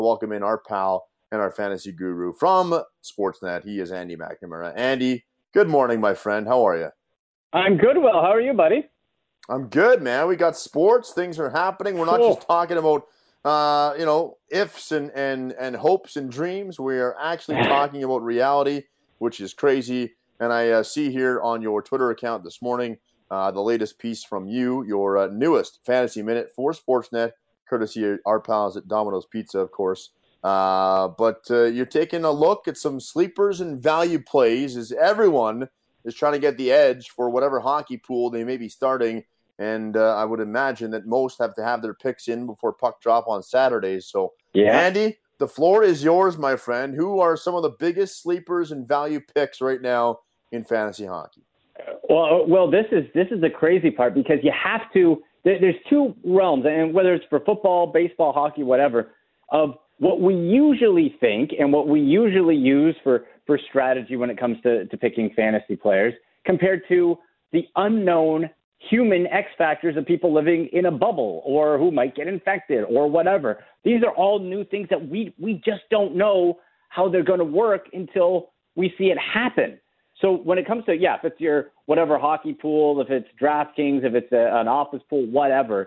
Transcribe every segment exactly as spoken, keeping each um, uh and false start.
welcome in our pal and our fantasy guru from Sportsnet. He is Andy McNamara. Andy, good morning, my friend. How are you? I'm good, Will. How are you, buddy? I'm good, man. We got sports. Things are happening. We're not Cool. just talking about, uh, you know, ifs and, and, and hopes and dreams. We are actually talking about reality, which is crazy. And I uh, see here on your Twitter account this morning uh, the latest piece from you, your uh, newest Fantasy Minute for Sportsnet, courtesy of our pals at Domino's Pizza, of course. Uh, but uh, you're taking a look at some sleepers and value plays as everyone is trying to get the edge for whatever hockey pool they may be starting. And uh, I would imagine that most have to have their picks in before puck drop on Saturdays. So, Yeah. Andy, the floor is yours, my friend. Who are some of the biggest sleepers and value picks right now in fantasy hockey? Well, well, this is this is the crazy part because you have to. There, there's two realms, and whether it's for football, baseball, hockey, whatever, of what we usually think and what we usually use for for strategy when it comes to, to picking fantasy players, compared to the unknown human X factors of people living in a bubble or who might get infected or whatever. These are all new things that we we just don't know how they're going to work until we see it happen. So when it comes to, yeah, if it's your whatever hockey pool, if it's DraftKings, if it's a, an office pool, whatever,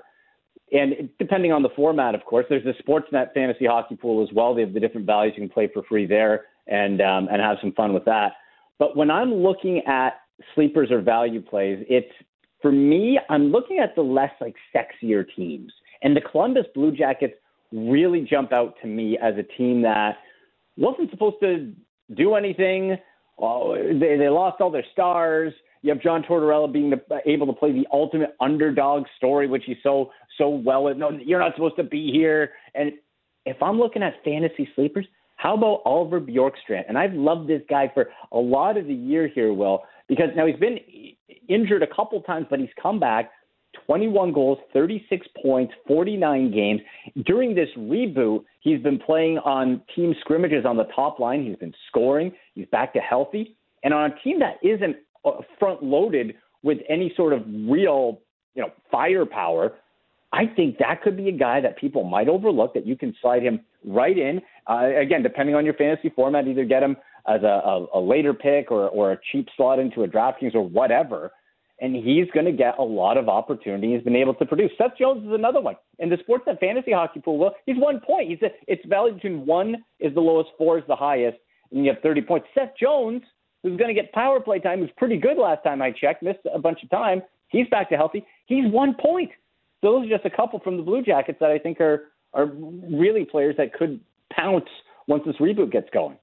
and depending on the format, of course, there's the Sportsnet fantasy hockey pool as well. They have the different values. You can play for free there and um, and have some fun with that. But when I'm looking at sleepers or value plays, it's, for me, I'm looking at the less like sexier teams. And the Columbus Blue Jackets really jump out to me as a team that wasn't supposed to do anything. Oh, they, they lost all their stars. You have John Tortorella being the, able to play the ultimate underdog story, which he's so, so well with. No, you're not supposed to be here. And if I'm looking at fantasy sleepers, how about Oliver Bjorkstrand? And I've loved this guy for a lot of the year here, Will, because now he's been injured a couple times, but he's come back, twenty-one goals, thirty-six points, forty-nine games. During this reboot, he's been playing on team scrimmages on the top line. He's been scoring. He's back to healthy. And on a team that isn't front-loaded with any sort of real, you know, firepower, I think that could be a guy that people might overlook, that you can slide him right in. Uh, again, depending on your fantasy format, either get him as a, a, a later pick or, or a cheap slot into a DraftKings or whatever, and he's going to get a lot of opportunity. He's been able to produce. Seth Jones is another one. In the Sportsnet fantasy hockey pool, well, he's one point. He's a, it's valued between one is the lowest, four is the highest, and you have thirty points. Seth Jones, who's going to get power play time, who's pretty good last time I checked, missed a bunch of time. He's back to healthy. He's one point. So those are just a couple from the Blue Jackets that I think are are really players that could pounce once this reboot gets going.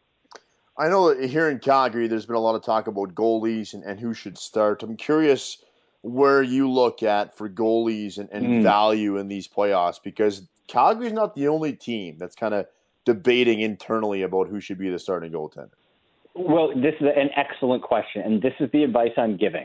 I know that here in Calgary, there's been a lot of talk about goalies and, and who should start. I'm curious where you look at for goalies and, and mm. value in these playoffs, because Calgary's not the only team that's kind of debating internally about who should be the starting goaltender. Well, this is an excellent question, and this is the advice I'm giving.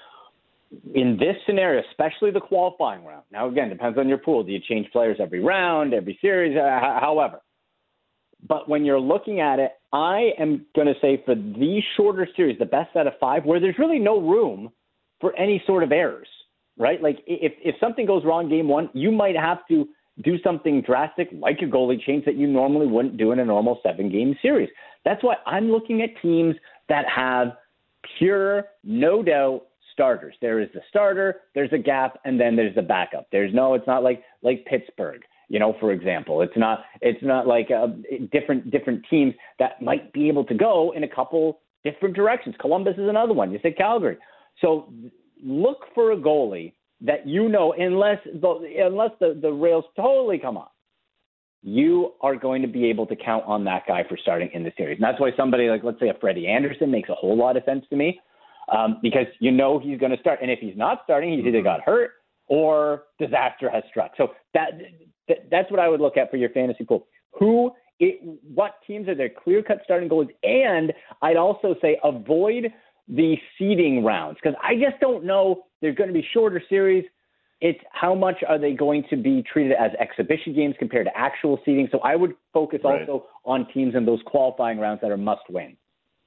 In this scenario, especially the qualifying round, now again, depends on your pool. Do you change players every round, every series, uh, however? But when you're looking at it, I am going to say for these shorter series, the best out of five, where there's really no room for any sort of errors, right? Like if, if something goes wrong game one, you might have to do something drastic like a goalie change that you normally wouldn't do in a normal seven-game series. That's why I'm looking at teams that have pure, no doubt, starters. There is the starter, there's a gap, and then there's the backup. There's no, it's not like like Pittsburgh, you know, for example. It's not it's not like uh, different different teams that might be able to go in a couple different directions. Columbus is another one. You said Calgary. So look for a goalie that you know, unless the, unless the, the rails totally come off, you are going to be able to count on that guy for starting in the series. And that's why somebody like, let's say, a Freddie Anderson makes a whole lot of sense to me. Um, because you know he's going to start. And if he's not starting, he's either got hurt or disaster has struck. So that, that that's what I would look at for your fantasy pool. Who, it, what teams are their clear-cut starting goalies? And I'd also say avoid the seeding rounds, because I just don't know. There's going to be shorter series. It's how much are they going to be treated as exhibition games compared to actual seeding. So I would focus right. also on teams in those qualifying rounds that are must-win.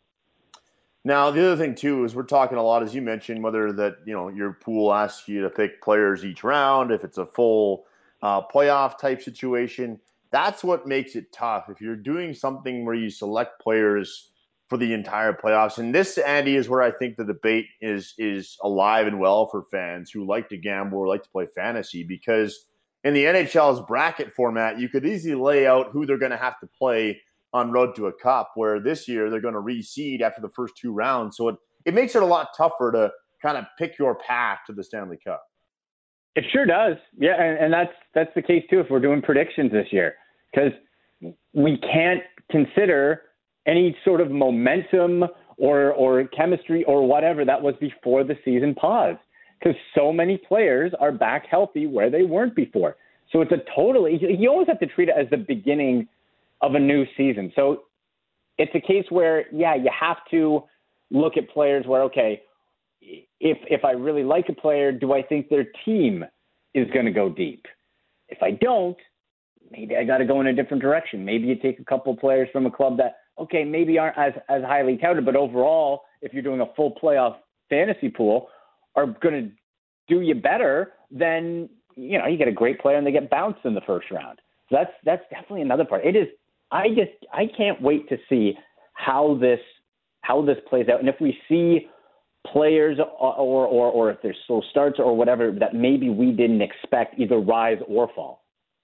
Now, the other thing, too, is we're talking a lot, as you mentioned, whether that, you know, your pool asks you to pick players each round, if it's a full uh, playoff type situation. that's what makes it tough. If you're doing something where you select players for the entire playoffs, and this, Andy, is where I think the debate is is alive and well for fans who like to gamble or like to play fantasy, because in the N H L's bracket format, you could easily lay out who they're going to have to play on road to a cup, where this year they're going to reseed after the first two rounds. So it, it makes it a lot tougher to kind of pick your path to the Stanley Cup. It sure does. Yeah, and, and that's that's the case, too, if we're doing predictions this year, because we can't consider any sort of momentum or or chemistry or whatever that was before the season paused, because so many players are back healthy where they weren't before. So it's a totally – you always have to treat it as the beginning of a new season. So it's a case where, yeah, you have to look at players where, okay, if if I really like a player, do I think their team is going to go deep? If I don't, maybe I got to go in a different direction. Maybe you take a couple of players from a club that, okay, maybe aren't as, as highly touted, but overall, if you're doing a full playoff fantasy pool, are going to do you better than, you know, you get a great player and they get bounced in the first round. So that's that's definitely another part. It is. I just I can't wait to see how this how this plays out, and if we see players or or or if there's slow starts or whatever that maybe we didn't expect either rise or fall.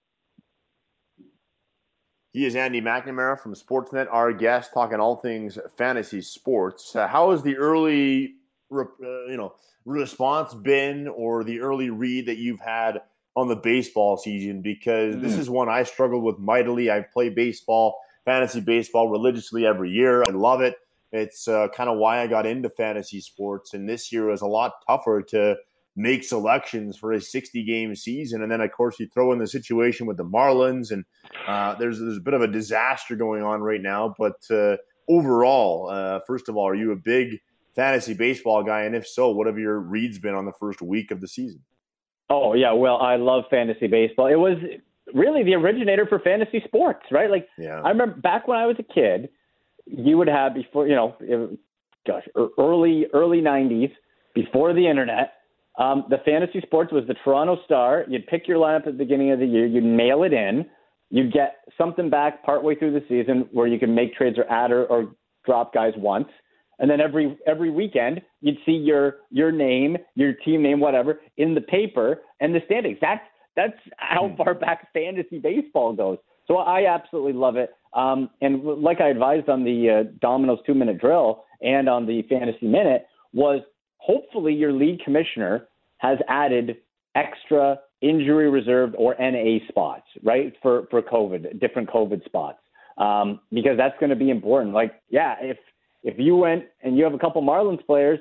He is Andy McNamara from Sportsnet, our guest, talking all things fantasy sports. Uh, how has the early, uh, you know, response been, or the early read that you've had on the baseball season? Because mm. this is one I struggled with mightily. I play baseball, fantasy baseball, religiously every year. I love it. It's uh, kind of why I got into fantasy sports. And this year was a lot tougher to make selections for a sixty-game season. And then, of course, you throw in the situation with the Marlins, and uh, there's, there's a bit of a disaster going on right now. But uh, overall, uh, first of all, are you a big fantasy baseball guy? And if so, what have your reads been on the first week of the season? Oh, yeah. Well, I love fantasy baseball. It was really the originator for fantasy sports, right? Like, yeah. I remember back when I was a kid, you would have before, you know, it, gosh, early, early nineties, before the internet, um, the fantasy sports was the Toronto Star. You'd pick your lineup at the beginning of the year. You'd mail it in. You'd get something back partway through the season where you can make trades or add or, or drop guys once. And then every every weekend, you'd see your your name, your team name, whatever, in the paper and the standings. That's that's how far back fantasy baseball goes. So I absolutely love it. Um, and like I advised on the uh, Domino's two-minute drill and on the Fantasy Minute, was hopefully your league commissioner has added extra injury reserved or N A spots, right, for, for COVID, different COVID spots, um, because that's going to be important. Like, yeah, if if you went and you have a couple Marlins players,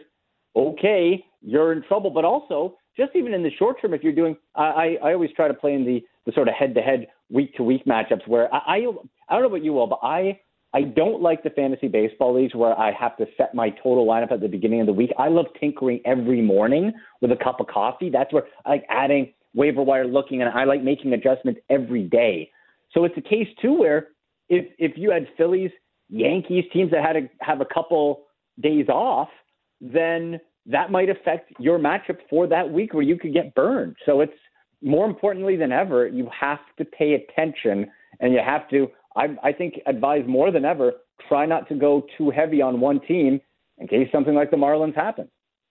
okay, you're in trouble. But also, just even in the short term, if you're doing, I, I always try to play in the, the sort of head-to-head, week-to-week matchups where I, I I don't know about you all, but I I don't like the fantasy baseball leagues where I have to set my total lineup at the beginning of the week. I love tinkering every morning with a cup of coffee. That's where I like adding waiver wire looking, and I like making adjustments every day. So it's a case, too, where if if you had Phillies, Yankees, teams that had to have a couple days off, then that might affect your matchup for that week where you could get burned. So it's more importantly than ever, you have to pay attention, and you have to, I, I think, advise more than ever, try not to go too heavy on one team in case something like the Marlins happens.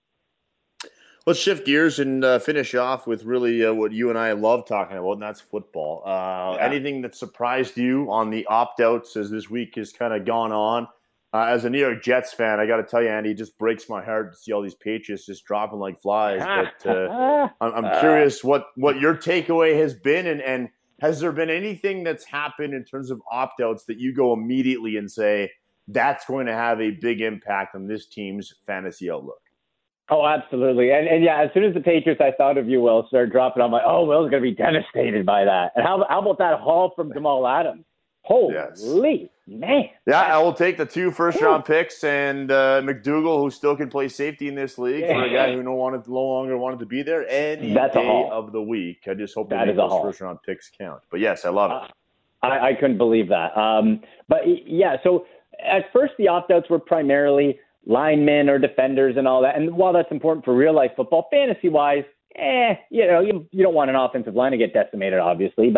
Let's shift gears and uh, finish off with really uh, what you and I love talking about, and that's football. Uh, yeah. Anything that surprised you on the opt-outs as this week has kind of gone on? Uh, as a New York Jets fan, I got to tell you, Andy, it just breaks my heart to see all these Patriots just dropping like flies. But uh, I'm, I'm curious what, what your takeaway has been, and, and has there been anything that's happened in terms of opt-outs that you go immediately and say, that's going to have a big impact on this team's fantasy outlook? Oh, absolutely. And, and yeah, as soon as the Patriots, I thought of you, Will, started dropping, I'm like, oh, Will's going to be devastated by that. And how, how about that haul from Jamal Adams? Holy yes. man. Yeah, I will take the two first-round picks and uh, McDougal, who still can play safety in this league, yeah. for a guy who no, wanted, no longer wanted to be there any That's day of the week. I just hope that, that those first-round picks count. But, yes, I love it. Uh, I, I couldn't believe that. Um, but, yeah, so at first the opt-outs were primarily linemen or defenders and all that. And while that's important for real-life football, fantasy-wise, eh, you know, you, you don't want an offensive line to get decimated, obviously. But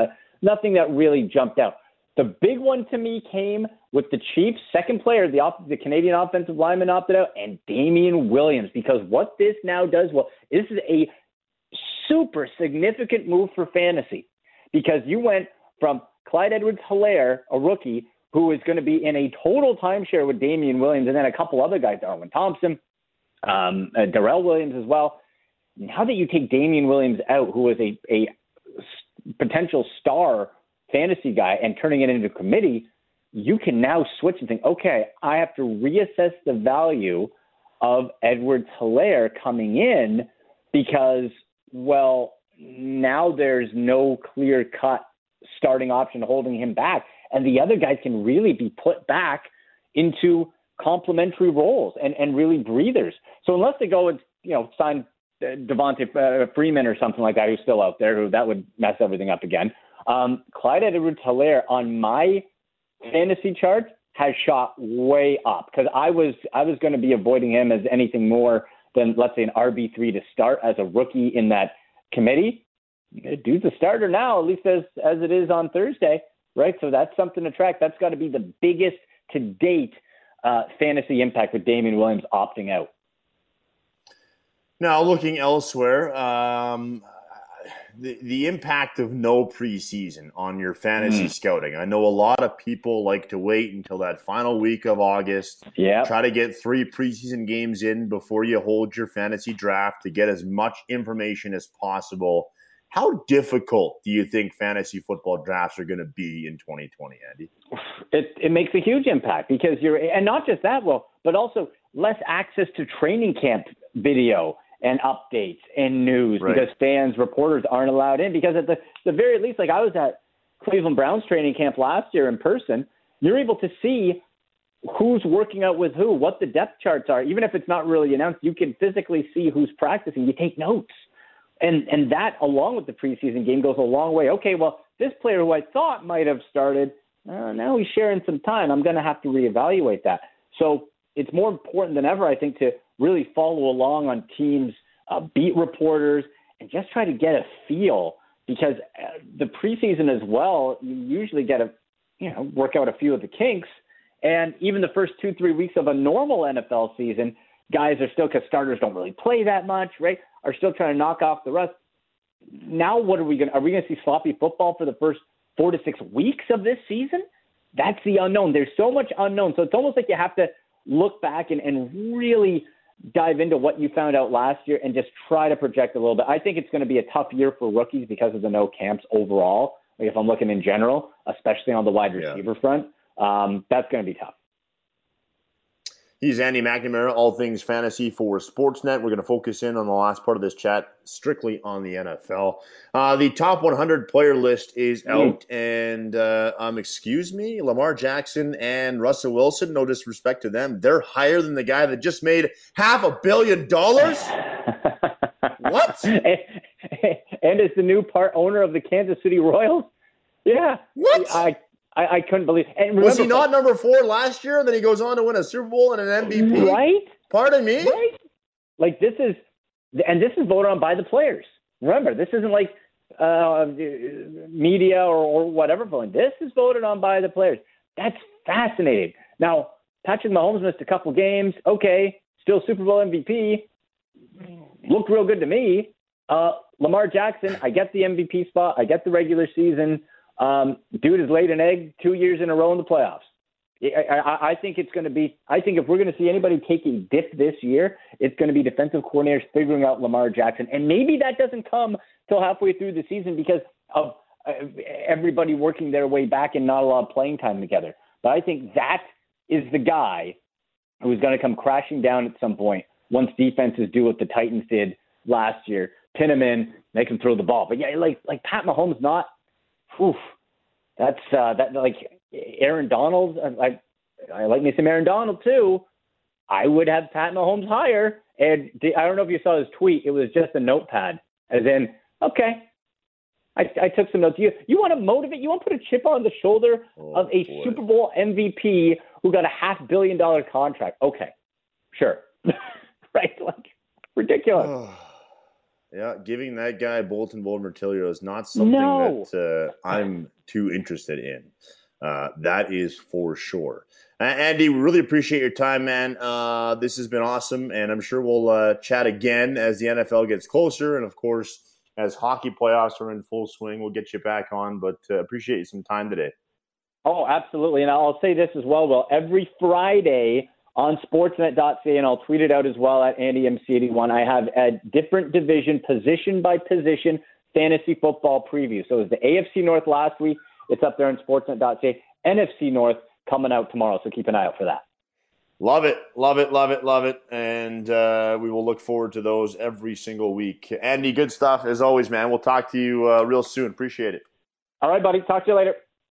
nothing that really jumped out. The big one to me came with the Chiefs' second player, the, off- the Canadian offensive lineman opted out, and Damian Williams. Because what this now does, well, this is a super significant move for fantasy. Because you went from Clyde Edwards-Helaire, a rookie, who is going to be in a total timeshare with Damian Williams, and then a couple other guys, Darwin Thompson, um, uh, Darrell Williams as well. Now that you take Damian Williams out, who is a, a potential star fantasy guy, and turning it into a committee, you can now switch and think, okay, I have to reassess the value of Edwards-Helaire coming in because, well, now there's no clear-cut starting option holding him back. And the other guys can really be put back into complementary roles and, and really breathers. So unless they go and, you know, sign Devontae uh, Freeman or something like that, who's still out there, who that would mess everything up again. Um, Clyde Edwards-Helaire on my fantasy chart has shot way up because I was I was going to be avoiding him as anything more than, let's say, an R B three to start as a rookie in that committee. Dude's a starter now, at least as as it is on Thursday, right? So that's something to track. That's got to be the biggest to date uh, fantasy impact with Damian Williams opting out. Now, looking elsewhere, um, the the impact of no preseason on your fantasy mm. scouting. I know a lot of people like to wait until that final week of August. Yeah. Try to get three preseason games in before you hold your fantasy draft to get as much information as possible. How difficult do you think fantasy football drafts are going to be in twenty twenty, Andy? It it makes a huge impact because you're, and not just that, well, but also less access to training camp video and updates and news right. because fans, reporters aren't allowed in because at the, the very least, like I was at Cleveland Browns training camp last year in person, you're able to see who's working out with who, what the depth charts are. Even if it's not really announced, you can physically see who's practicing. You take notes. And and that, along with the preseason game, goes a long way. Okay, well, this player who I thought might have started, uh, now he's sharing some time. I'm going to have to reevaluate that. So it's more important than ever, I think, to really follow along on teams, uh, beat reporters, and just try to get a feel because uh, the preseason as well, you usually get to, you know, work out a few of the kinks. And even the first two, three weeks of a normal N F L season, guys are still, because starters don't really play that much, right, are still trying to knock off the rust. Now what are we going to – are we going to see sloppy football for the first four to six weeks of this season? That's the unknown. There's so much unknown. So it's almost like you have to look back and, and really dive into what you found out last year and just try to project a little bit. I think it's going to be a tough year for rookies because of the no camps overall. Like if I'm looking in general, especially on the wide receiver yeah. front, um, that's going to be tough. He's Andy McNamara, all things fantasy for Sportsnet. We're going to focus in on the last part of this chat strictly on the N F L. Uh, the top one hundred player list is mm. out, and uh, um, excuse me, Lamar Jackson and Russell Wilson, no disrespect to them, they're higher than the guy that just made half a billion dollars? What? And, and is the new part owner of the Kansas City Royals? Yeah. What? I I, I couldn't believe it. And remember, was he not number four last year? And then he goes on to win a Super Bowl and an M V P? Right? Pardon me? Right? Like this is, and this is voted on by the players. Remember, this isn't like uh, media or, or whatever voting. This is voted on by the players. That's fascinating. Now, Patrick Mahomes missed a couple games. Okay, still Super Bowl M V P. Looked real good to me. Uh, Lamar Jackson, I get the M V P spot. I get the regular season. Um, dude has laid an egg two years in a row in the playoffs. I, I, I think it's going to be, I think if we're going to see anybody take a dip this year, it's going to be defensive coordinators figuring out Lamar Jackson. And maybe that doesn't come till halfway through the season because of uh, everybody working their way back and not a lot of playing time together. But I think that is the guy who's going to come crashing down at some point once defenses do what the Titans did last year, pin him in, make him throw the ball. But yeah, like, like Pat Mahomes, not, oof, that's uh, that like Aaron Donald. I I like me some Aaron Donald too. I would have Pat Mahomes higher. And I don't know if you saw his tweet. It was just a notepad, as in, okay, I, I took some notes. You you want to motivate? You want to put a chip on the shoulder oh, of a boy. Super Bowl M V P who got a half billion dollar contract? Okay, sure, right? Like ridiculous. Yeah, giving that guy Bolton Bold Mertilio is not something no. that uh, I'm too interested in. Uh, that is for sure. Uh, Andy, we really appreciate your time, man. Uh, this has been awesome, and I'm sure we'll uh, chat again as the N F L gets closer, and of course, as hockey playoffs are in full swing, we'll get you back on. But uh, appreciate you some time today. Oh, absolutely. And I'll say this as well, Will. Every Friday on sportsnet dot c a, and I'll tweet it out as well at Andy M C eighty-one, I have a different division, position by position, fantasy football preview. So it was the A F C North last week. It's up there on sportsnet dot c a. N F C North coming out tomorrow, so keep an eye out for that. Love it, love it, love it, love it. And uh, we will look forward to those every single week. Andy, good stuff as always, man. We'll talk to you uh, real soon. Appreciate it. All right, buddy. Talk to you later.